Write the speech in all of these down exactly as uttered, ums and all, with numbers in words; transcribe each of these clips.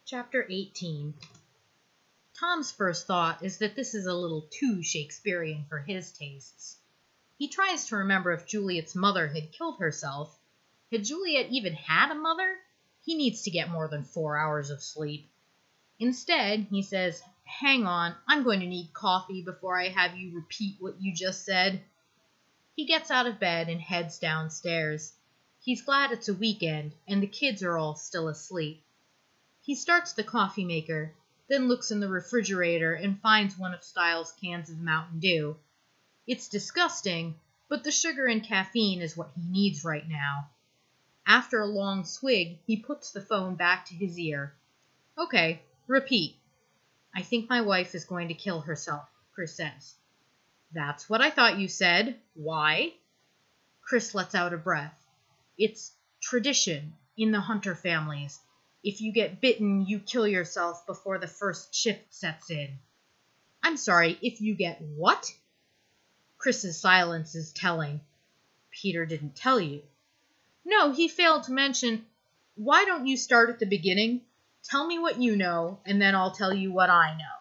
Chapter eighteen. Tom's first thought is that this is a little too Shakespearean for his tastes. He tries to remember if Juliet's mother had killed herself. Had Juliet even had a mother? He needs to get more than four hours of sleep. Instead, he says, "Hang on, I'm going to need coffee before I have you repeat what you just said." He gets out of bed and heads downstairs. He's glad it's a weekend and the kids are all still asleep. He starts the coffee maker, then looks in the refrigerator and finds one of Styles' cans of Mountain Dew. It's disgusting, but the sugar and caffeine is what he needs right now. After a long swig, he puts the phone back to his ear. "Okay, repeat." "I think my wife is going to kill herself," Chris says. "That's what I thought you said. Why?" Chris lets out a breath. "It's tradition in the Hunter families. If you get bitten, you kill yourself before the first shift sets in." "I'm sorry, if you get what?" Chris's silence is telling. "Peter didn't tell you." "No, he failed to mention. Why don't you start at the beginning? Tell me what you know, and then I'll tell you what I know."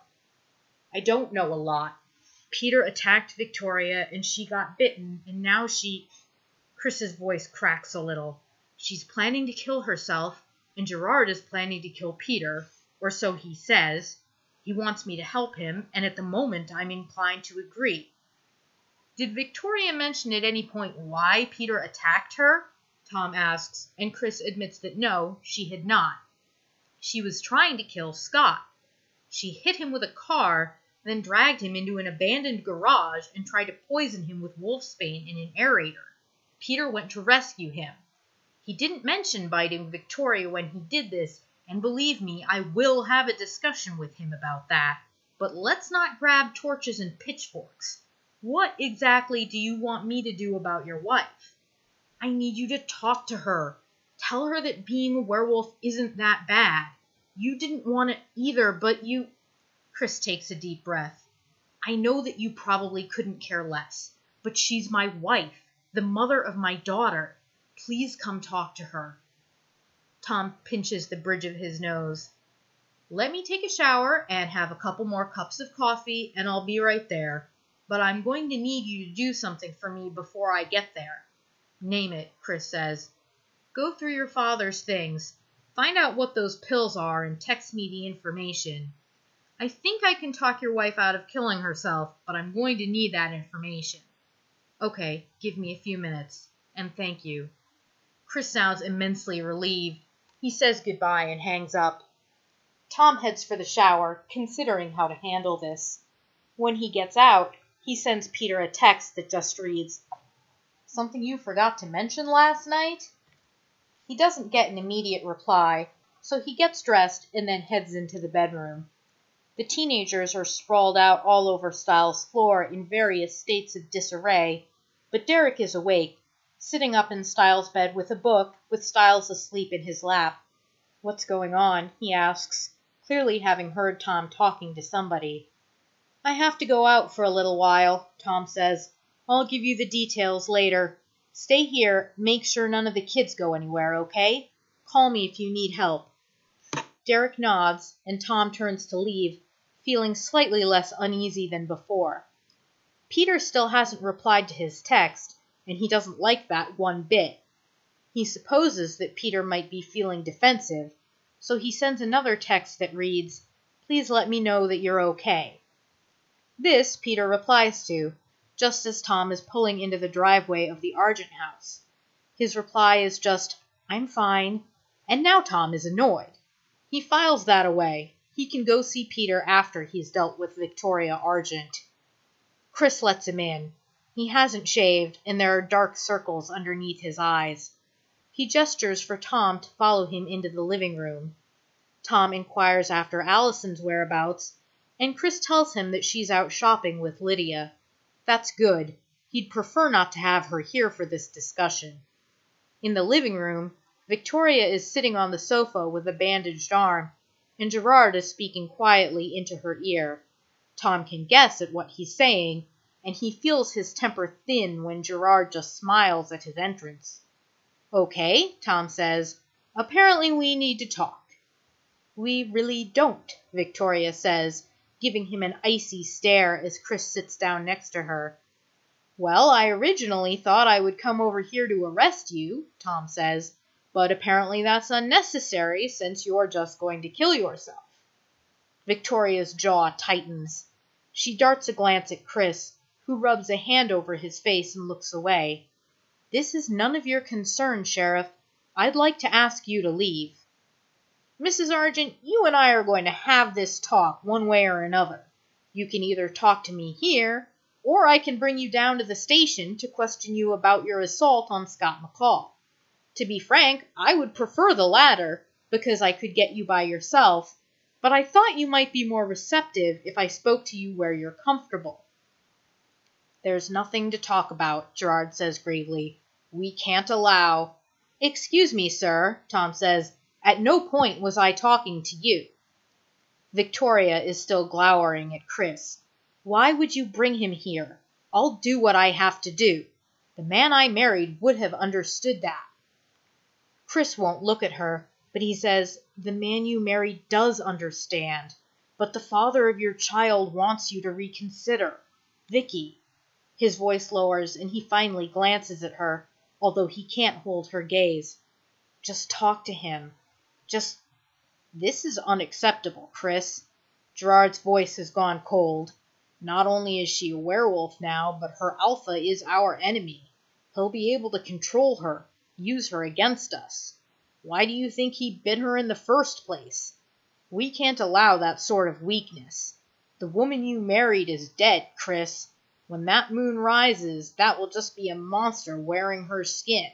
"I don't know a lot. Peter attacked Victoria, and she got bitten, and now she..." Chris's voice cracks a little. "She's planning to kill herself, and Gerard is planning to kill Peter, or so he says. He wants me to help him, and at the moment I'm inclined to agree." "Did Victoria mention at any point why Peter attacked her?" Tom asks, and Chris admits that no, she had not. She was trying to kill Scott. She hit him with a car, then dragged him into an abandoned garage and tried to poison him with wolfsbane in an aerator. Peter went to rescue him. He didn't mention biting Victoria when he did this, and believe me, I will have a discussion with him about that. But let's not grab torches and pitchforks. What exactly do you want me to do about your wife?" "I need you to talk to her. Tell her that being a werewolf isn't that bad. You didn't want it either, but you..." Chris takes a deep breath. "I know that you probably couldn't care less, but she's my wife, the mother of my daughter. Please come talk to her." Tom pinches the bridge of his nose. "Let me take a shower and have a couple more cups of coffee, and I'll be right there. But I'm going to need you to do something for me before I get there." "Name it," Chris says. "Go through your father's things. Find out what those pills are and text me the information. I think I can talk your wife out of killing herself, but I'm going to need that information." "Okay, give me a few minutes. And thank you." Chris sounds immensely relieved. He says goodbye and hangs up. Tom heads for the shower, considering how to handle this. When he gets out, he sends Peter a text that just reads, "Something you forgot to mention last night?" He doesn't get an immediate reply, so he gets dressed and then heads into the bedroom. The teenagers are sprawled out all over Styles' floor in various states of disarray, but Derek is awake, sitting up in Styles' bed with a book, with Styles asleep in his lap. "What's going on?" he asks, clearly having heard Tom talking to somebody. "I have to go out for a little while," Tom says. "I'll give you the details later. Stay here, make sure none of the kids go anywhere, okay? Call me if you need help." Derek nods, and Tom turns to leave, feeling slightly less uneasy than before. Peter still hasn't replied to his text, and he doesn't like that one bit. He supposes that Peter might be feeling defensive, so he sends another text that reads, "Please let me know that you're okay." This Peter replies to, just as Tom is pulling into the driveway of the Argent house. His reply is just, "I'm fine," and now Tom is annoyed. He files that away. He can go see Peter after he's dealt with Victoria Argent. Chris lets him in. He hasn't shaved, and there are dark circles underneath his eyes. He gestures for Tom to follow him into the living room. Tom inquires after Allison's whereabouts, and Chris tells him that she's out shopping with Lydia. That's good. He'd prefer not to have her here for this discussion. In the living room, Victoria is sitting on the sofa with a bandaged arm, and Gerard is speaking quietly into her ear. Tom can guess at what he's saying, and he feels his temper thin when Gerard just smiles at his entrance. "Okay," Tom says. "Apparently we need to talk." We really don't, Victoria says, giving him an icy stare as Chris sits down next to her. Well, I originally thought I would come over here to arrest you, Tom says, but apparently that's unnecessary since you're just going to kill yourself. Victoria's jaw tightens. She darts a glance at Chris, who rubs a hand over his face and looks away. This is none of your concern, Sheriff. I'd like to ask you to leave. Missus Argent, you and I are going to have this talk one way or another. You can either talk to me here, or I can bring you down to the station to question you about your assault on Scott McCall. To be frank, I would prefer the latter, because I could get you by yourself, but I thought you might be more receptive if I spoke to you where you're comfortable. There's nothing to talk about, Gerard says gravely. We can't allow... Excuse me, sir, Tom says. At no point was I talking to you. Victoria is still glowering at Chris. Why would you bring him here? I'll do what I have to do. The man I married would have understood that. Chris won't look at her, but he says, the man you married does understand, but the father of your child wants you to reconsider. Vicky. His voice lowers, and he finally glances at her, although he can't hold her gaze. Just talk to him. Just... This is unacceptable, Chris. Gerard's voice has gone cold. Not only is she a werewolf now, but her alpha is our enemy. He'll be able to control her, use her against us. Why do you think he bit her in the first place? We can't allow that sort of weakness. The woman you married is dead, Chris. When that moon rises, that will just be a monster wearing her skin.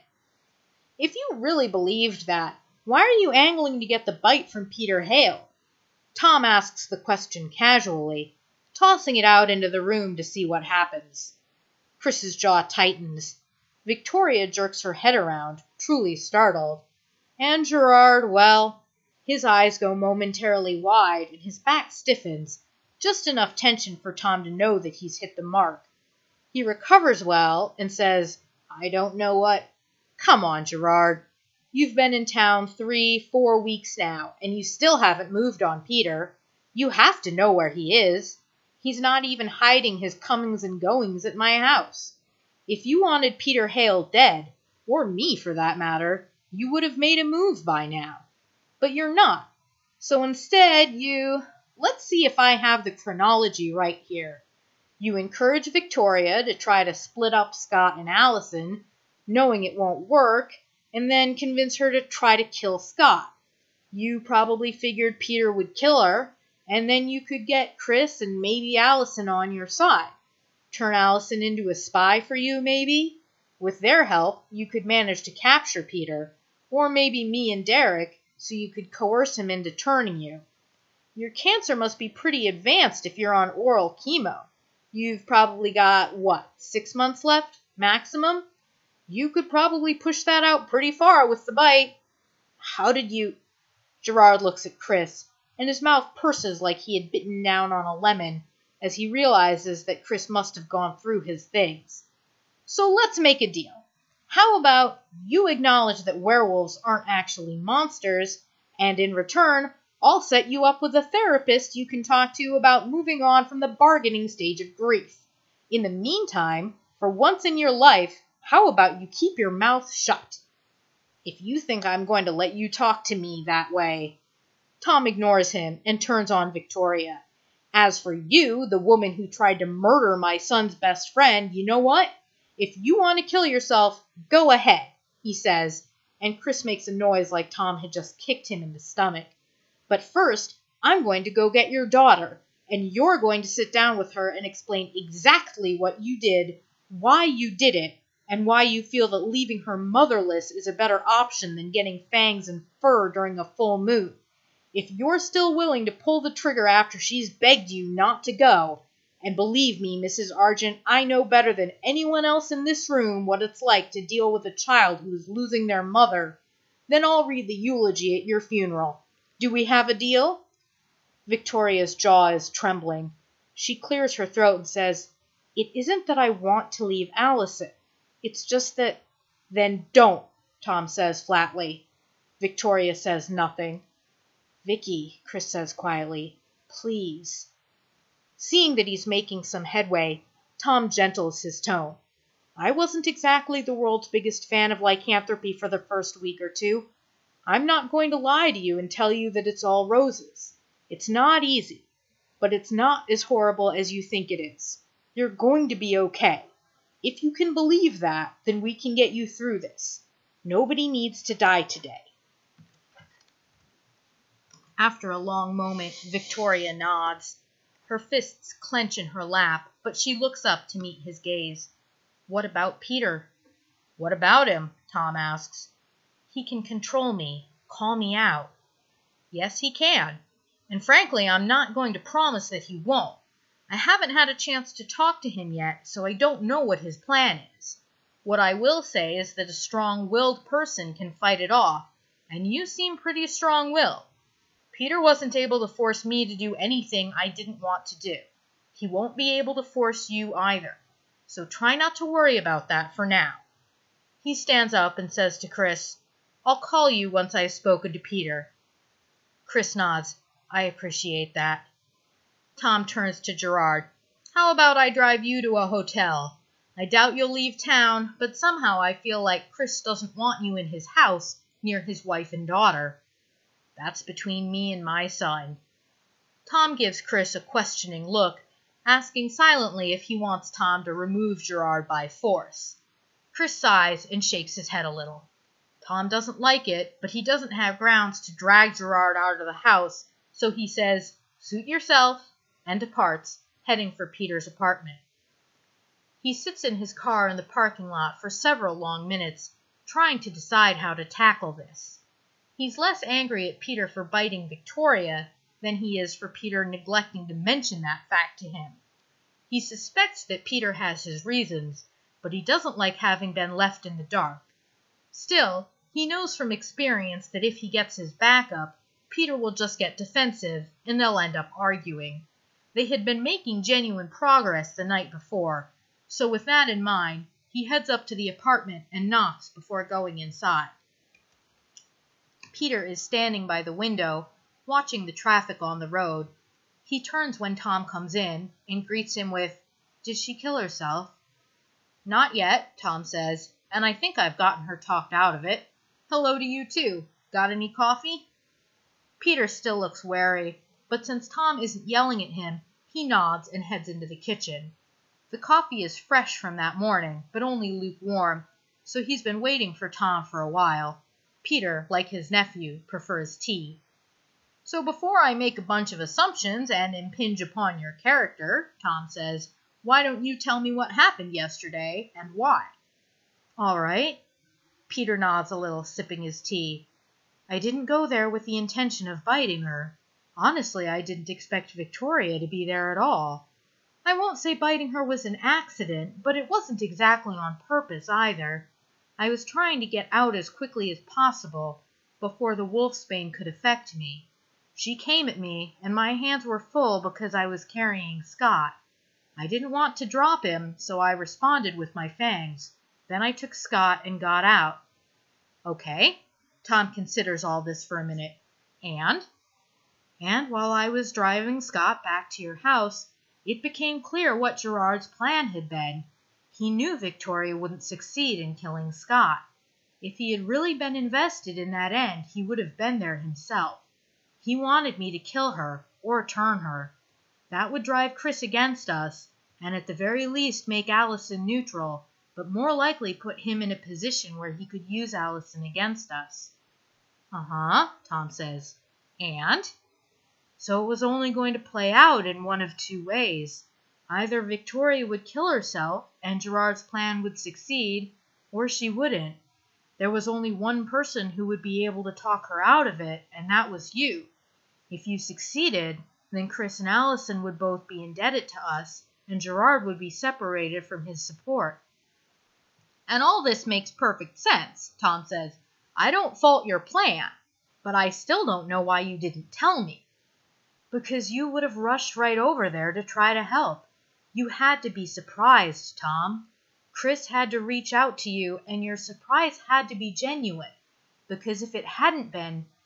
If you really believed that, why are you angling to get the bite from Peter Hale? Tom asks the question casually, tossing it out into the room to see what happens. Chris's jaw tightens. Victoria jerks her head around, truly startled. And Gerard, well, his eyes go momentarily wide and his back stiffens, just enough tension for Tom to know that he's hit the mark. He recovers well and says, I don't know what... Come on, Gerard. You've been in town three, four weeks now, and you still haven't moved on Peter. You have to know where he is. He's not even hiding his comings and goings at my house. If you wanted Peter Hale dead, or me for that matter, you would have made a move by now. But you're not. So instead, you... Let's see if I have the chronology right here. You encourage Victoria to try to split up Scott and Allison, knowing it won't work, and then convince her to try to kill Scott. You probably figured Peter would kill her, and then you could get Chris and maybe Allison on your side. Turn Allison into a spy for you, maybe? With their help, you could manage to capture Peter, or maybe me and Derek, so you could coerce him into turning you. Your cancer must be pretty advanced if you're on oral chemo. You've probably got, what, six months left, maximum? You could probably push that out pretty far with the bite. How did you... Gerard looks at Chris, and his mouth purses like he had bitten down on a lemon, as he realizes that Chris must have gone through his things. So let's make a deal. How about you acknowledge that werewolves aren't actually monsters, and in return, I'll set you up with a therapist you can talk to about moving on from the bargaining stage of grief. In the meantime, for once in your life, how about you keep your mouth shut? If you think I'm going to let you talk to me that way... Tom ignores him and turns on Victoria. As for you, the woman who tried to murder my son's best friend, you know what? If you want to kill yourself, go ahead, he says, and Chris makes a noise like Tom had just kicked him in the stomach. But first, I'm going to go get your daughter, and you're going to sit down with her and explain exactly what you did, why you did it, and why you feel that leaving her motherless is a better option than getting fangs and fur during a full moon. If you're still willing to pull the trigger after she's begged you not to go, and believe me, Missus Argent, I know better than anyone else in this room what it's like to deal with a child who is losing their mother, then I'll read the eulogy at your funeral. Do we have a deal? Victoria's jaw is trembling. She clears her throat and says, It isn't that I want to leave Allison. It's just that... Then don't, Tom says flatly. Victoria says nothing. "Vicky," Chris says quietly, "please." Seeing that he's making some headway, Tom gentles his tone. "I wasn't exactly the world's biggest fan of lycanthropy for the first week or two. I'm not going to lie to you and tell you that it's all roses. It's not easy, but it's not as horrible as you think it is. You're going to be okay. If you can believe that, then we can get you through this. Nobody needs to die today." After a long moment, Victoria nods. Her fists clench in her lap, but she looks up to meet his gaze. "What about Peter?" "What about him?" Tom asks. "He can control me, call me out." "Yes, he can. And frankly, I'm not going to promise that he won't. I haven't had a chance to talk to him yet, so I don't know what his plan is. What I will say is that a strong-willed person can fight it off, and you seem pretty strong-willed. Peter wasn't able to force me to do anything I didn't want to do. He won't be able to force you either. So try not to worry about that for now." He stands up and says to Chris, "I'll call you once I've spoken to Peter." Chris nods. "I appreciate that." Tom turns to Gerard. "How about I drive you to a hotel? I doubt you'll leave town, but somehow I feel like Chris doesn't want you in his house near his wife and daughter." "That's between me and my son." Tom gives Chris a questioning look, asking silently if he wants Tom to remove Gerard by force. Chris sighs and shakes his head a little. Tom doesn't like it, but he doesn't have grounds to drag Gerard out of the house, so he says, "Suit yourself," and departs, heading for Peter's apartment. He sits in his car in the parking lot for several long minutes, trying to decide how to tackle this. He's less angry at Peter for biting Victoria than he is for Peter neglecting to mention that fact to him. He suspects that Peter has his reasons, but he doesn't like having been left in the dark. Still, he knows from experience that if he gets his back up, Peter will just get defensive, and they'll end up arguing. They had been making genuine progress the night before, so with that in mind, he heads up to the apartment and knocks before going inside. Peter is standing by the window, watching the traffic on the road. He turns when Tom comes in and greets him with, "Did she kill herself?" "Not yet," Tom says, "and I think I've gotten her talked out of it. Hello to you too. Got any coffee?" Peter still looks wary, but since Tom isn't yelling at him, he nods and heads into the kitchen. The coffee is fresh from that morning, but only lukewarm, so he's been waiting for Tom for a while. Peter, like his nephew, prefers tea. "So before I make a bunch of assumptions and impinge upon your character," Tom says, "why don't you tell me what happened yesterday and why?" "All right." Peter nods a little, sipping his tea. "I didn't go there with the intention of biting her. Honestly, I didn't expect Victoria to be there at all. I won't say biting her was an accident, but it wasn't exactly on purpose either. I was trying to get out as quickly as possible before the wolfsbane could affect me. She came at me, and my hands were full because I was carrying Scott. I didn't want to drop him, so I responded with my fangs. Then I took Scott and got out." "Okay." Tom considers all this for a minute. "And?" "And while I was driving Scott back to your house, it became clear what Gerard's plan had been. He knew Victoria wouldn't succeed in killing Scott. If he had really been invested in that end, he would have been there himself. He wanted me to kill her, or turn her. That would drive Chris against us, and at the very least make Allison neutral, but more likely put him in a position where he could use Allison against us." "Uh-huh," Tom says. "And?" "So it was only going to play out in one of two ways. Either Victoria would kill herself, and Gerard's plan would succeed, or she wouldn't. There was only one person who would be able to talk her out of it, and that was you. If you succeeded, then Chris and Allison would both be indebted to us, and Gerard would be separated from his support." "And all this makes perfect sense," Tom says. "I don't fault your plan, but I still don't know why you didn't tell me." "Because you would have rushed right over there to try to help. You had to be surprised, Tom. Chris had to reach out to you, and your surprise had to be genuine, because if it hadn't been,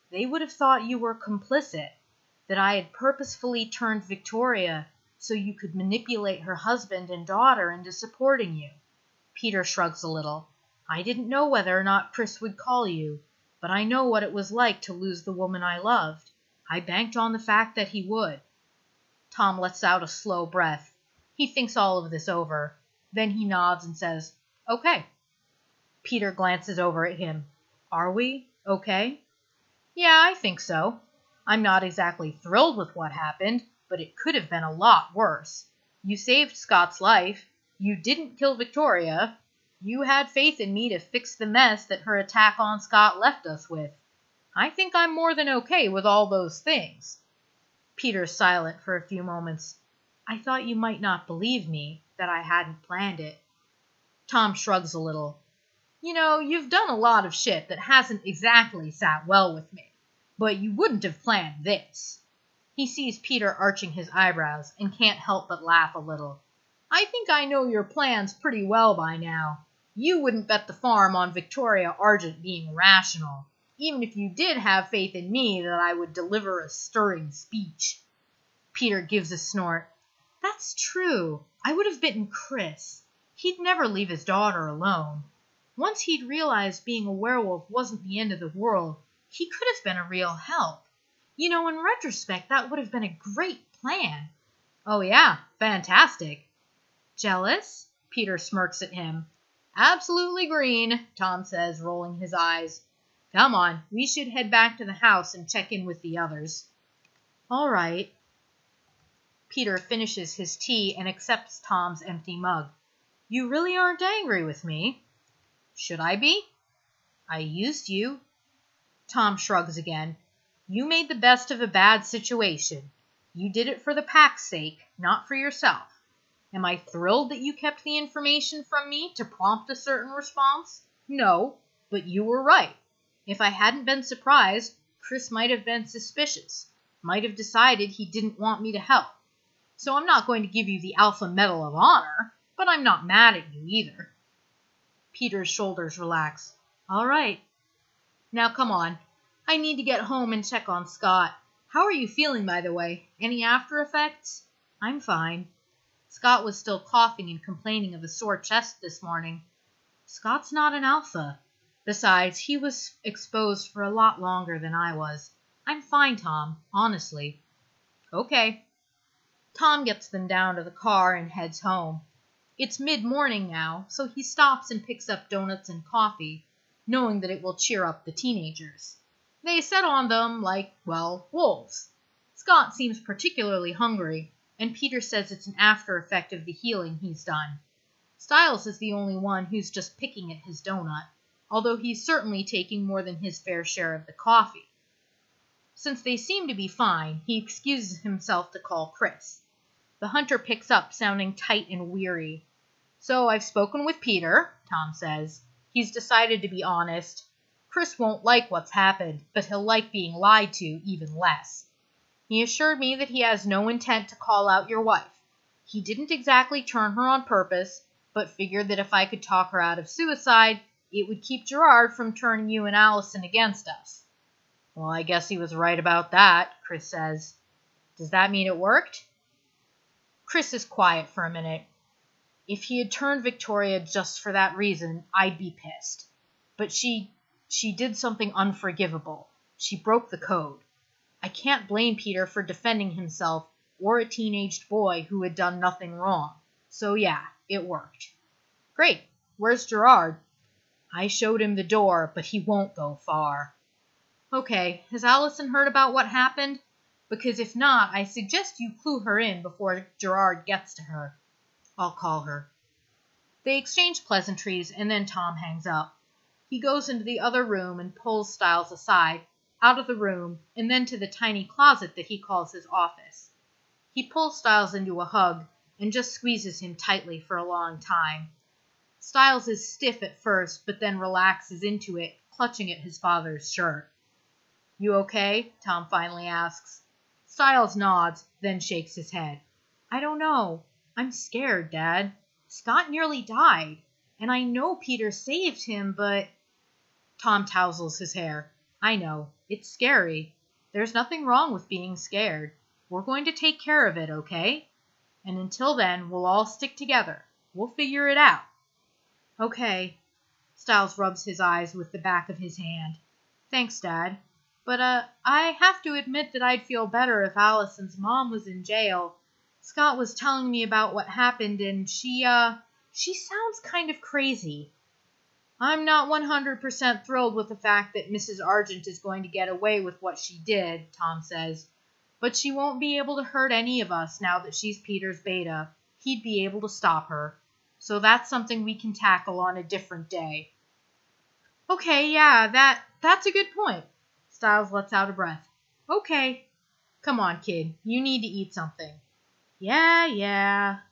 They would have thought you were complicit, that I had purposefully turned Victoria so you could manipulate her husband and daughter into supporting you. Peter shrugs a little. I didn't know whether or not Chris would call you, but I know what it was like to lose the woman I loved. I banked on the fact that he would. Tom lets out a slow breath. He thinks all of this over. Then he nods and says, Okay. Peter glances over at him. Are we okay? Yeah, I think so. I'm not exactly thrilled with what happened, but it could have been a lot worse. You saved Scott's life. You didn't kill Victoria. You had faith in me to fix the mess that her attack on Scott left us with. I think I'm more than okay with all those things. Peter's silent for a few moments. I thought you might not believe me, that I hadn't planned it. Tom shrugs a little. You know, you've done a lot of shit that hasn't exactly sat well with me, but you wouldn't have planned this. He sees Peter arching his eyebrows and can't help but laugh a little. I think I know your plans pretty well by now. You wouldn't bet the farm on Victoria Argent being rational, even if you did have faith in me that I would deliver a stirring speech. Peter gives a snort. That's true. I would have bitten Chris. He'd never leave his daughter alone. Once he'd realized being a werewolf wasn't the end of the world, he could have been a real help. You know, in retrospect, that would have been a great plan. Oh yeah, fantastic. Jealous? Peter smirks at him. Absolutely green, Tom says, rolling his eyes. Come on, we should head back to the house and check in with the others. All right. Peter finishes his tea and accepts Tom's empty mug. You really aren't angry with me? Should I be? I used you. Tom shrugs again. You made the best of a bad situation. You did it for the pack's sake, not for yourself. Am I thrilled that you kept the information from me to prompt a certain response? No, but you were right. If I hadn't been surprised, Chris might have been suspicious, might have decided he didn't want me to help. So I'm not going to give you the Alpha Medal of Honor, but I'm not mad at you either. Peter's shoulders relax. All right. Now come on. I need to get home and check on Scott. How are you feeling, by the way? Any after effects? I'm fine. Scott was still coughing and complaining of a sore chest this morning. Scott's not an alpha. Besides, he was exposed for a lot longer than I was. I'm fine, Tom, honestly. Okay. Tom gets them down to the car and heads home. It's mid-morning now, so he stops and picks up donuts and coffee, knowing that it will cheer up the teenagers. They set on them like, well, wolves. Scott seems particularly hungry, and Peter says it's an after effect of the healing he's done. Stiles is the only one who's just picking at his donut, although he's certainly taking more than his fair share of the coffee. Since they seem to be fine, he excuses himself to call Chris. The hunter picks up, sounding tight and weary. So I've spoken with Peter, Tom says. He's decided to be honest. Chris won't like what's happened, but he'll like being lied to even less. He assured me that he has no intent to call out your wife. He didn't exactly turn her on purpose, but figured that if I could talk her out of suicide, it would keep Gerard from turning you and Allison against us. Well, I guess he was right about that, Chris says. Does that mean it worked? Chris is quiet for a minute. If he had turned Victoria just for that reason, I'd be pissed. But she, she did something unforgivable. She broke the code. I can't blame Peter for defending himself or a teenaged boy who had done nothing wrong. So yeah, it worked. Great. Where's Gerard? I showed him the door, but he won't go far. Okay, has Allison heard about what happened? Because if not, I suggest you clue her in before Gerard gets to her. I'll call her. They exchange pleasantries, and then Tom hangs up. He goes into the other room and pulls Stiles aside, out of the room, and then to the tiny closet that he calls his office. He pulls Stiles into a hug and just squeezes him tightly for a long time. Stiles is stiff at first, but then relaxes into it, clutching at his father's shirt. You okay? Tom finally asks. Stiles nods, then shakes his head. I don't know. I'm scared, Dad. Scott nearly died, and I know Peter saved him, but... Tom tousles his hair. I know. It's scary. There's nothing wrong with being scared. We're going to take care of it, okay? And until then, we'll all stick together. We'll figure it out." "Okay." Styles rubs his eyes with the back of his hand. "Thanks, Dad. But, uh, I have to admit that I'd feel better if Allison's mom was in jail. Scott was telling me about what happened, and she, uh, she sounds kind of crazy." "I'm not one hundred percent thrilled with the fact that Missus Argent is going to get away with what she did," Tom says. "But she won't be able to hurt any of us now that she's Peter's beta. He'd be able to stop her. So that's something we can tackle on a different day." "Okay, yeah, that, that's a good point." Styles lets out a breath. "Okay. Come on, kid. You need to eat something." "Yeah, yeah."